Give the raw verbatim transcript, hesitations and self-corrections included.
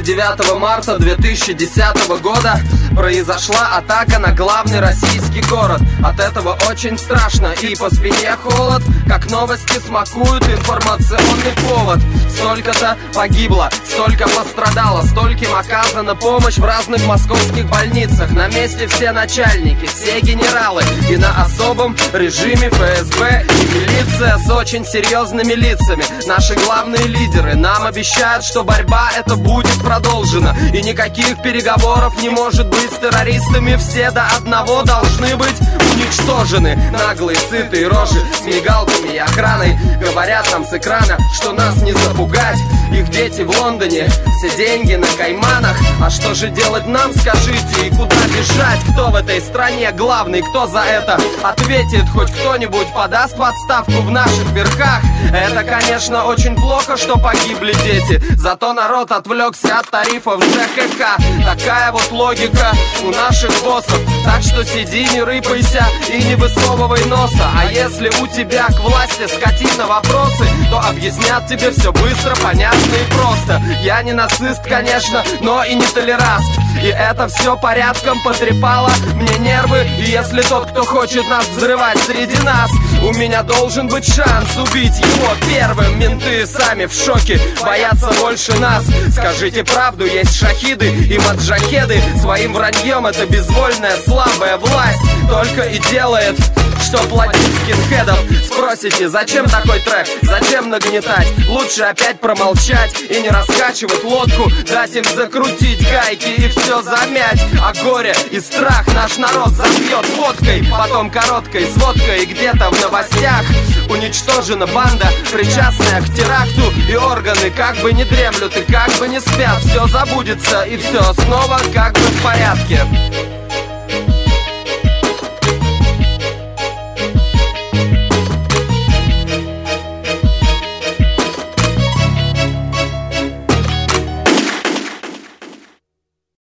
девятого марта две тысячи десятого года произошла атака на главный российский город. От этого очень страшно и по спине холод, как новости смакуют информационный повод. Столько-то погибло, столько пострадало, стольким оказана помощь в разных московских больницах. На месте все начальники, все генералы, и на особом режиме эф эс бэ и милиция с очень серьезными лицами. Наши главные лидеры нам обещают, что борьба эта будет продолжена, и никаких переговоров не может быть с террористами. Все до одного должны быть уничтожены. Наглые, сытые рожи с мигалками и охраной говорят нам с экрана, что нас не запугать. Их дети в Лондоне, все деньги на кайманах. А что же делать нам, скажите, и куда бежать? Кто в этой стране главный, кто за это ответит? Хоть кто-нибудь подаст в отставку в наших верхах? Это, конечно, очень плохо, что погибли дети, зато народ отвлекся от тарифов жэ ка ка. Такая вот логика у наших боссов. Так что сиди, не рыпайся и не высовывай носа. А если у тебя к власти, скотина, вопросы, то объяснят тебе все быстро, понятно и просто. Я не нацист, конечно, но и не толераст, и это все порядком потрепало мне нервы. И если тот, кто хочет нас взрывать среди нас, у меня должен быть шанс убить его первым. Менты сами в шоке, боятся больше нас. Скажите правду, есть шахиды и маджахеды. Своим враньем эта безвольная слабая власть только и делает, что платить скинхедов. Спросите, зачем такой трек, зачем нагнетать? Лучше опять промолчать и не раскачивать лодку, дать им закрутить гайки и все замять. А горе и страх наш народ забьет водкой, потом короткой сводкой. И где-то в новостях уничтожена банда, причастная к теракту, и органы как бы не дремлют и как бы не спят. Все забудется и все снова как бы в порядке.